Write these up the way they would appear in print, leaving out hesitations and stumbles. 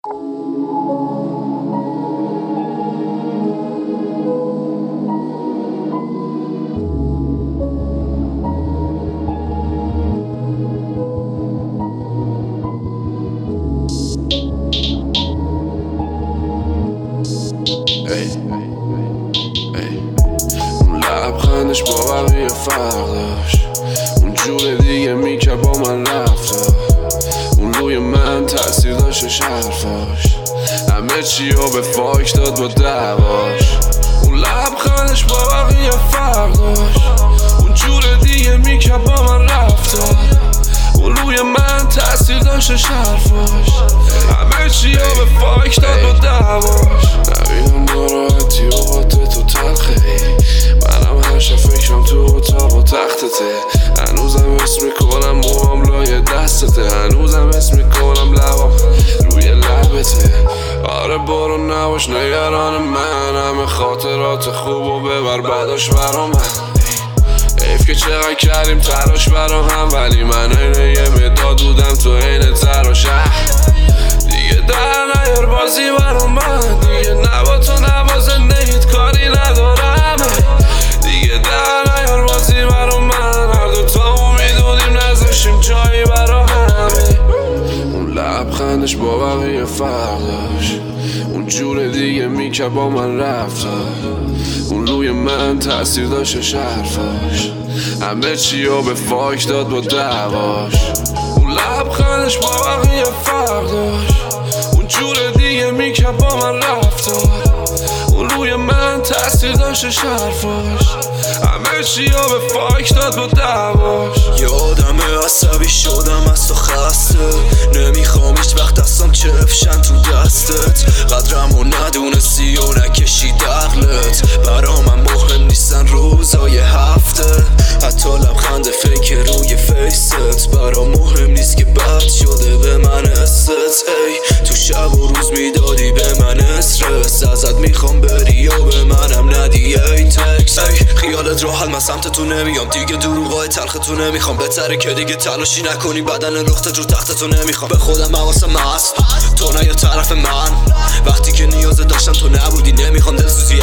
اون لبخندش با بقیه فرق داشت، اون جور دیگه میکرد با من رفتار، اون روی من تاثیر داشتش حرفاش، همه چی رو به فاک داد با دعواش. اون لبخندش با بقیه فرق داشت، اون جور دیگه میکرد با من رفتار، اون روی من تاثیر داشتش حرفاش، همه چی رو به فاک داد با دعواش. نبینم ناراحتی و باته تو تلخه، منم هرشب فکرم تو اتاق و تختته، هنوزم اسم میکنم موام لای دستته، هنوزم اسم میکنم لبام روی لبته. آره برو نباش نگران من، همه خاطرات خوب و ببر بعداش برا من. حیف که چقدر کردیم تلاش برا هم، ولی من اینه یه مداد بودم تو این تراش. دیگه در نیار بازی برا من، دیگه نبا تو نبا زندگیت کاری ندارم، دیگه در نیار بازی برا من، هر دوتامون میدونیم نذاشتیم جایی برا همه. اون لبخندش با بقیه فرق داشت، اون جور دیگه میکرد با من رفتار، اون روی من تاثیر داشتش حرفاش، همه چی رو به فاک داد با دعواش. اون لبخندش با بقیه فرق داشت، اون جور دیگه میکرد با من رفتار، اون روی من تاثیر داشتش حرفاش، همه چی رو به فاک داد با دعواش. یادم عصبی شدم از تو خسته، نمیخوام هیچ وقت دستم چفشن تو دستت، قدرمو ندونستی و نکشی دقلت، برا من مهم نیستن روزای هفته، حتی لبخند فیک روی فیست برا مهم نیست که بد شده به من است. ای تو شب و روز میدادی به من استرس، ازت میخوام بری و به منم ندی ای تکس. ای خیالت راحت من سمت تو نمیام، دیگه دروغای تلخ تو نمیخوام، بهتره که دیگه تلاشی نکنی بدن رختت رو تخت تو نمیخوام. به خودم حواسم هست تو نه یا طرف من، وقتی که نیاز داشتم تو نبودی، نمیخوام دلسوزی.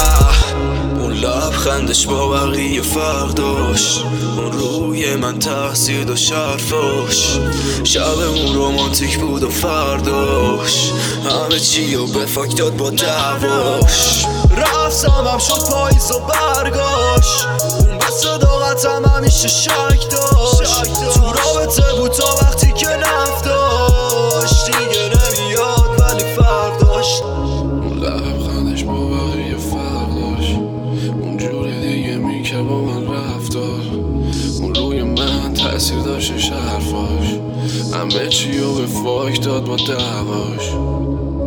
اون لبخندش با بقیه فرق داشت، اون روی من تاثیر داشت حرفاش، شب اون رومانتیک بود و فرداش، همه چی رو به فاک داد با دعواش. رفتم شد پاییز و برگاش، اون به صداقتم همیشه شک داشت، تو رابطه بود تا وقتی که نفتاش، دیگه نمیاد ولی فرداش. اون لبخندش با بقیه فرق داشت، اون جور دیگه میکرد با من رفتار، اون روی من تاثیر داشتش حرفاش، همه چی رو به فاک داد با دعواش.